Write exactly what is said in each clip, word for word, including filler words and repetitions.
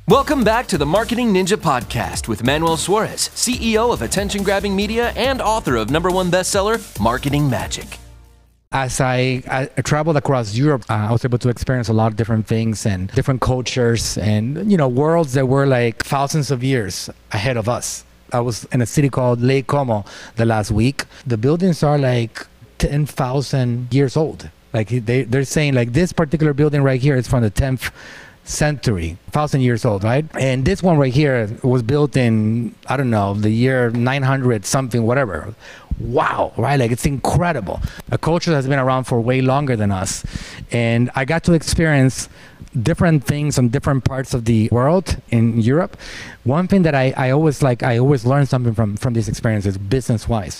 Welcome back to the Marketing Ninja Podcast with Manuel Suarez, C E O of Attention Grabbing Media and author of number one bestseller, Marketing Magic. As I, I traveled across Europe, uh, I was able to experience a lot of different things and different cultures and, you know, worlds that were like thousands of years ahead of us. I was in a city called Lake Como the last week. The buildings are like ten thousand years old. Like they, they're saying like this particular building right here is from the tenth century, thousand years old, right? And this one right here was built in, I don't know, the year nine hundred something, whatever. Wow, right? Like it's incredible. A culture that's been around for way longer than us. And I got to experience different things on different parts of the world in Europe. One thing that I, I always like, I always learn something from, from these experiences business-wise.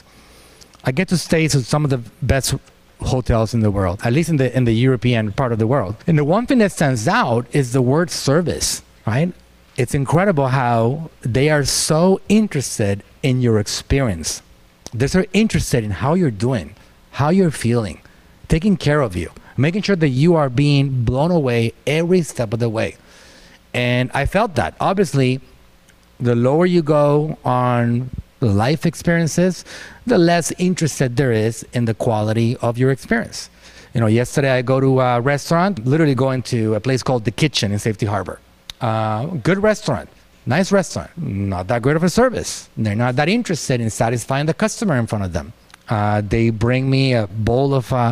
I get to stay at some of the best hotels in the world, at least in the in the European part of the world. And the one thing that stands out is the word service, right? It's incredible how they are so interested in your experience. They're so interested in how you're doing, how you're feeling, taking care of you, making sure that you are being blown away every step of the way. And I felt that. Obviously, the lower you go on life experiences, the less interested there is in the quality of your experience. You know, yesterday I go to a restaurant, literally going to a place called The Kitchen in Safety Harbor. Uh, good restaurant, nice restaurant, not that great of a service. They're not that interested in satisfying the customer in front of them. Uh, they bring me a bowl of uh,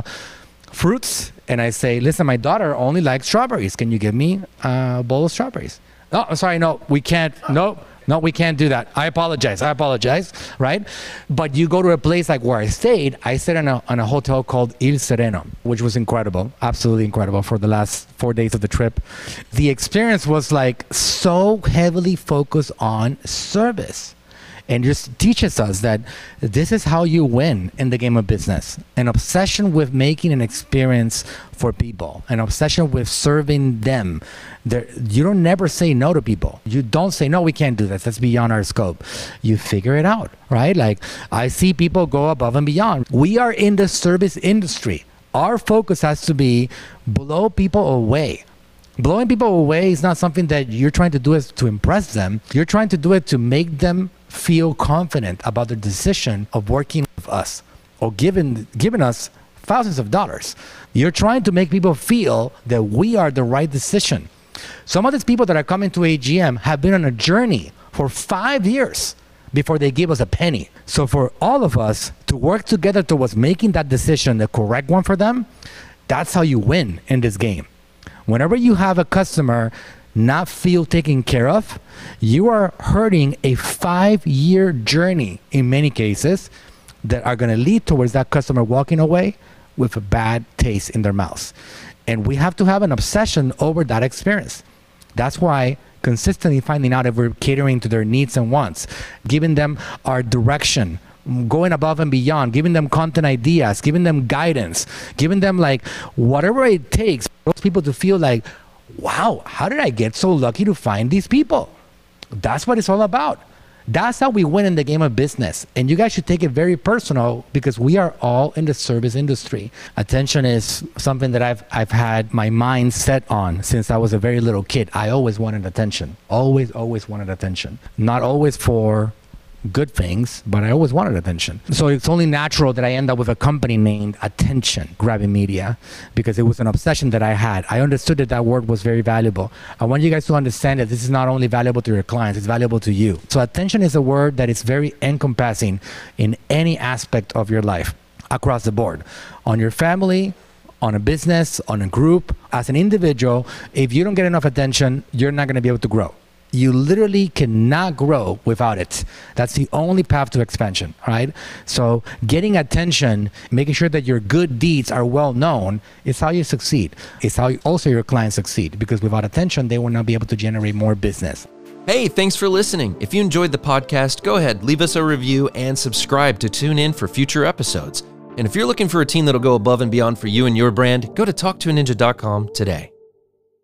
fruits and I say, listen, my daughter only likes strawberries. Can you give me a bowl of strawberries? Oh, I'm sorry, no, we can't, no. No, we can't do that. I apologize. I apologize, right? But you go to a place like where I stayed. I stayed in a, in a hotel called Il Sereno, which was incredible, absolutely incredible for the last four days of the trip. The experience was like so heavily focused on service. And just teaches us that this is how you win in the game of business. An obsession with making an experience for people, an obsession with serving them. There, you don't never say no to people. You don't say, no, we can't do this. That's beyond our scope. You figure it out, right? Like I see people go above and beyond. We are in the service industry. Our focus has to be blow people away. Blowing people away is not something that you're trying to do is to impress them. You're trying to do it to make them feel confident about the decision of working with us or giving, giving us thousands of dollars. You're trying to make people feel that we are the right decision. Some of these people that are coming to A G M have been on a journey for five years before they give us a penny. So for all of us to work together towards making that decision the correct one for them, that's how you win in this game. Whenever you have a customer not feel taken care of, you are hurting a five-year journey in many cases that are going to lead towards that customer walking away with a bad taste in their mouths. And we have to have an obsession over that experience. That's why consistently finding out if we're catering to their needs and wants, giving them our direction, going above and beyond, giving them content ideas, giving them guidance, giving them like whatever it takes for those people to feel like, wow, how did I get so lucky to find these people? That's what it's all about. That's how we win in the game of business. And you guys should take it very personal because we are all in the service industry. Attention is something that I've, I've had my mind set on since I was a very little kid. I always wanted attention. Always, always wanted attention. Not always for good things, but I always wanted attention. So it's only natural that I end up with a company named Attention Grabbing Media because it was an obsession that I had. I understood that that word was very valuable. I want you guys to understand that this is not only valuable to your clients, it's valuable to you. So attention is a word that is very encompassing in any aspect of your life across the board. On your family, on a business, on a group, as an individual, if you don't get enough attention, you're not going to be able to grow. You literally cannot grow without it. That's the only path to expansion, right? So getting attention, making sure that your good deeds are well known is how you succeed. It's how also your clients succeed because without attention, they will not be able to generate more business. Hey, thanks for listening. If you enjoyed the podcast, go ahead, leave us a review and subscribe to tune in for future episodes. And if you're looking for a team that'll go above and beyond for you and your brand, go to talk to a ninja dot com today.